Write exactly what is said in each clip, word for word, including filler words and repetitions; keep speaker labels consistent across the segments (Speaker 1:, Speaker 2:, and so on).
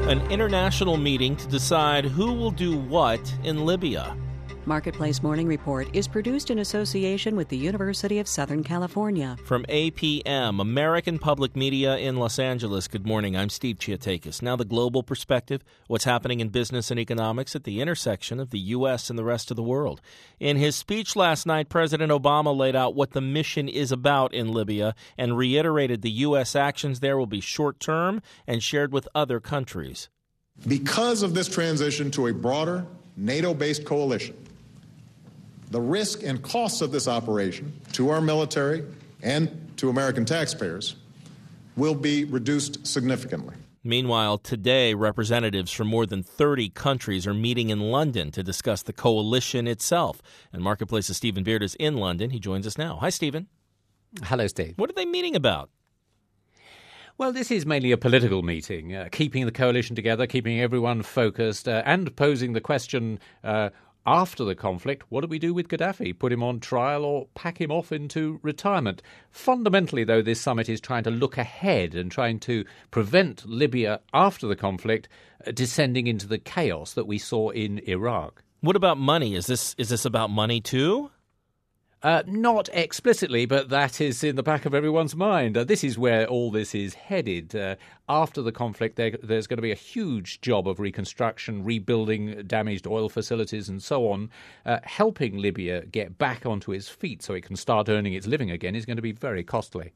Speaker 1: An international meeting to decide who will do what in Libya.
Speaker 2: Marketplace Morning Report is produced in association with the University of Southern California.
Speaker 1: From A P M, American Public Media in Los Angeles. Good morning. I'm Steve Chiatakis. Now the global perspective, what's happening in business and economics at the intersection of the U S and the rest of the world. In his speech last night, President Obama laid out what the mission is about in Libya and reiterated the U S actions there will be short-term and shared with other countries.
Speaker 3: Because of this transition to a broader NATO-based coalition, the risk and costs of this operation to our military and to American taxpayers will be reduced significantly.
Speaker 1: Meanwhile, today, representatives from more than thirty countries are meeting in London to discuss the coalition itself. And Marketplace's Stephen Beard is in London. He joins us now. Hi, Stephen.
Speaker 4: Hello, Steve.
Speaker 1: What are they meeting about?
Speaker 4: Well, this is mainly a political meeting, uh, keeping the coalition together, keeping everyone focused, uh, and posing the question uh, after the conflict, what do we do with Gaddafi? Put him on trial or pack him off into retirement? Fundamentally, though, this summit is trying to look ahead and trying to prevent Libya after the conflict uh, descending into the chaos that we saw in Iraq.
Speaker 1: What about money? Is this is this about money too?
Speaker 4: Uh, not explicitly, but that is in the back of everyone's mind. Uh, this is where all this is headed. Uh, after the conflict, there, there's going to be a huge job of reconstruction, rebuilding damaged oil facilities and so on. Uh, helping Libya get back onto its feet so it can start earning its living again is going to be very costly.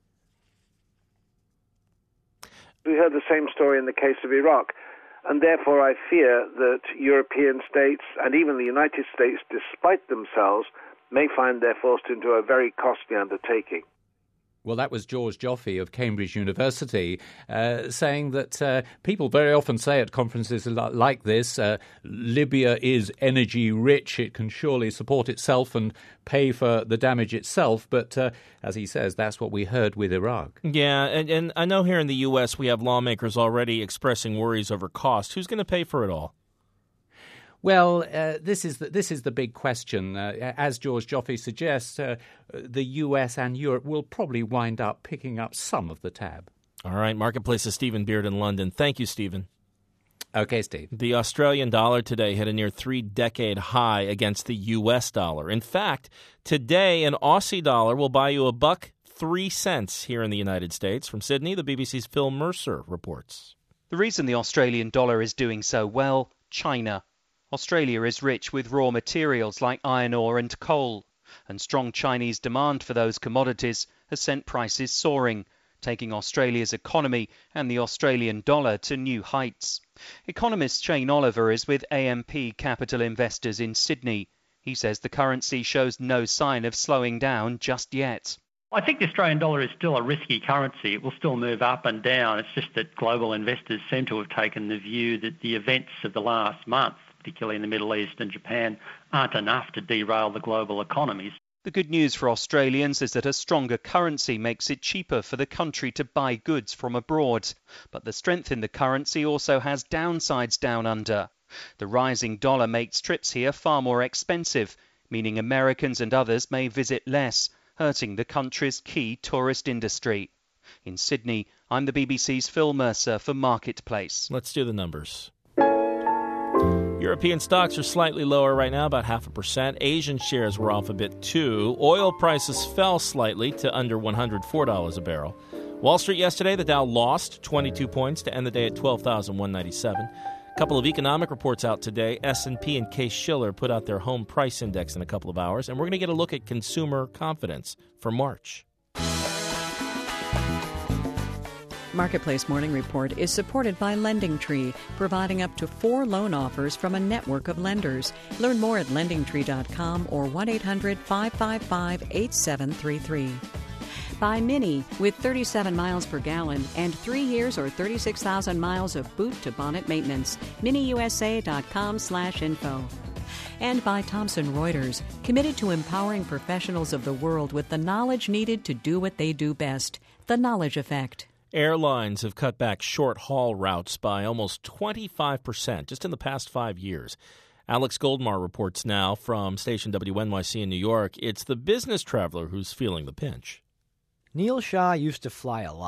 Speaker 5: We heard the same story in the case of Iraq. And therefore I fear that European states and even the United States, despite themselves, may find they're forced into a very costly undertaking.
Speaker 4: Well, that was George Joffe of Cambridge University uh, saying that uh, people very often say at conferences like this, uh, Libya is energy rich, it can surely support itself and pay for the damage itself. But uh, as he says, that's what we heard with Iraq.
Speaker 1: Yeah, and, and I know here in the U S we have lawmakers already expressing worries over cost. Who's going to pay for it all?
Speaker 4: Well, uh, this is the, this is the big question. Uh, as George Joffe suggests, uh, the U S and Europe will probably wind up picking up some of the tab.
Speaker 1: All right, Marketplace's Stephen Beard in London. Thank you, Stephen.
Speaker 4: Okay, Steve.
Speaker 1: The Australian dollar today hit a near three-decade high against the U S dollar. In fact, today an Aussie dollar will buy you a buck three cents here in the United States. From Sydney, the B B C's Phil Mercer reports.
Speaker 6: The reason the Australian dollar is doing so well, China. Australia is rich with raw materials like iron ore and coal, and strong Chinese demand for those commodities has sent prices soaring, taking Australia's economy and the Australian dollar to new heights. Economist Shane Oliver is with A M P Capital Investors in Sydney. He says the currency shows no sign of slowing down just yet.
Speaker 7: I think the Australian dollar is still a risky currency. It will still move up and down. It's just that global investors seem to have taken the view that the events of the last month, particularly in the Middle East and Japan, aren't enough to derail the global economies.
Speaker 6: The good news for Australians is that a stronger currency makes it cheaper for the country to buy goods from abroad. But the strength in the currency also has downsides down under. The rising dollar makes trips here far more expensive, meaning Americans and others may visit less, hurting the country's key tourist industry. In Sydney, I'm the B B C's Phil Mercer for Marketplace.
Speaker 1: Let's do the numbers. European stocks are slightly lower right now, about half a percent. Asian shares were off a bit too. Oil prices fell slightly to under one hundred four dollars a barrel. Wall Street yesterday, the Dow lost twenty-two points to end the day at twelve thousand one hundred ninety-seven. A couple of economic reports out today. S and P and Case-Shiller put out their home price index in a couple of hours, and we're going to get a look at consumer confidence for March.
Speaker 2: Marketplace Morning Report is supported by LendingTree, providing up to four loan offers from a network of lenders. Learn more at lending tree dot com or one eight hundred five five five eight seven three three. By Mini, with thirty-seven miles per gallon and three years or thirty-six thousand miles of boot-to-bonnet maintenance. mini u s a dot com slash info. And by Thomson Reuters, committed to empowering professionals of the world with the knowledge needed to do what they do best. The Knowledge Effect.
Speaker 1: Airlines have cut back short-haul routes by almost twenty-five percent just in the past five years. Alex Goldmar reports now from station W N Y C in New York. It's the business traveler who's feeling the pinch.
Speaker 8: Neil Shah used to fly a lot.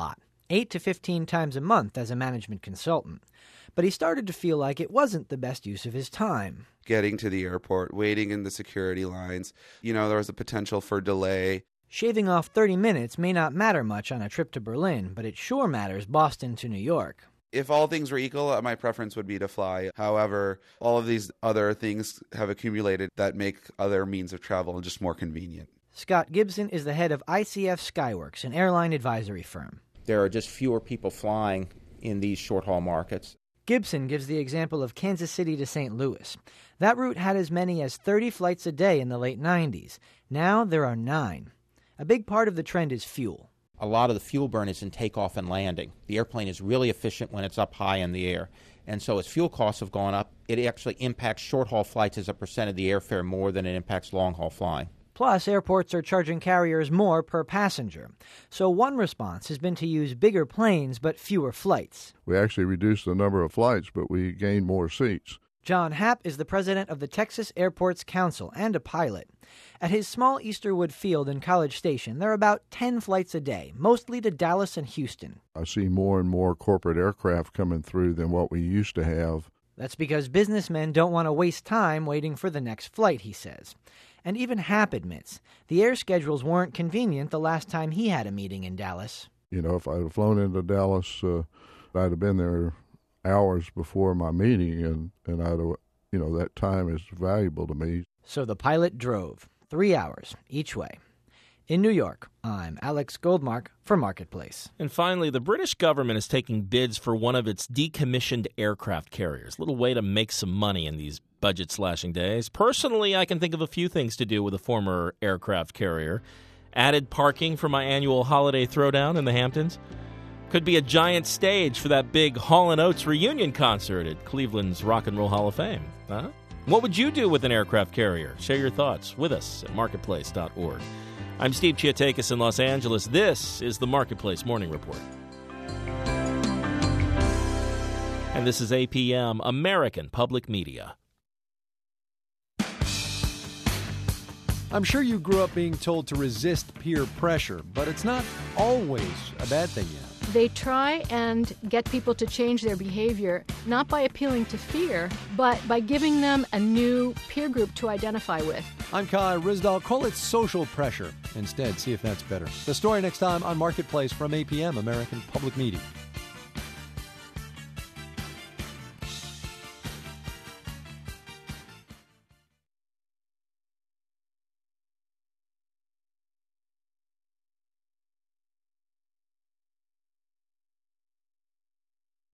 Speaker 8: eight to fifteen times a month as a management consultant. But he started to feel like it wasn't the best use of his time.
Speaker 9: Getting to the airport, waiting in the security lines, you know, there was a potential for delay.
Speaker 8: Shaving off thirty minutes may not matter much on a trip to Berlin, but it sure matters Boston to New York.
Speaker 9: If all things were equal, my preference would be to fly. However, all of these other things have accumulated that make other means of travel just more convenient.
Speaker 8: Scott Gibson is the head of I C F Skyworks, an airline advisory firm.
Speaker 10: There are just fewer people flying in these short-haul markets.
Speaker 8: Gibson gives the example of Kansas City to Saint Louis. That route had as many as thirty flights a day in the late nineties. Now there are nine. A big part of the trend is fuel.
Speaker 10: A lot of the fuel burn is in takeoff and landing. The airplane is really efficient when it's up high in the air. And so as fuel costs have gone up, it actually impacts short-haul flights as a percent of the airfare more than it impacts long-haul flying.
Speaker 8: Plus, airports are charging carriers more per passenger. So one response has been to use bigger planes but fewer flights.
Speaker 11: We actually reduced the number of flights, but we gained more seats.
Speaker 8: John Happ is the president of the Texas Airports Council and a pilot. At his small Easterwood field in College Station, there are about ten flights a day, mostly to Dallas and Houston.
Speaker 11: I see more and more corporate aircraft coming through than what we used to have.
Speaker 8: That's because businessmen don't want to waste time waiting for the next flight, he says. And even Happ admits the air schedules weren't convenient the last time he had a meeting in Dallas.
Speaker 11: You know, if I'd have flown into Dallas, uh, I'd have been there hours before my meeting, and, and I'd have, you know, that time is valuable to me.
Speaker 8: So the pilot drove three hours each way. In New York, I'm Alex Goldmark for Marketplace.
Speaker 1: And finally, the British government is taking bids for one of its decommissioned aircraft carriers. Little way to make some money in these budget-slashing days. Personally, I can think of a few things to do with a former aircraft carrier. Added parking for my annual holiday throwdown in the Hamptons. Could be a giant stage for that big Hall and Oates reunion concert at Cleveland's Rock and Roll Hall of Fame. Huh? What would you do with an aircraft carrier? Share your thoughts with us at marketplace dot org. I'm Steve Chiatakis in Los Angeles. This is the Marketplace Morning Report. And this is A P M, American Public Media.
Speaker 12: I'm sure you grew up being told to resist peer pressure, but it's not always a bad thing yet.
Speaker 13: They try and get people to change their behavior, not by appealing to fear, but by giving them a new peer group to identify with.
Speaker 12: I'm Kai Rizdal. Call it social pressure instead. See if that's better. The story next time on Marketplace from A P M, American Public Media.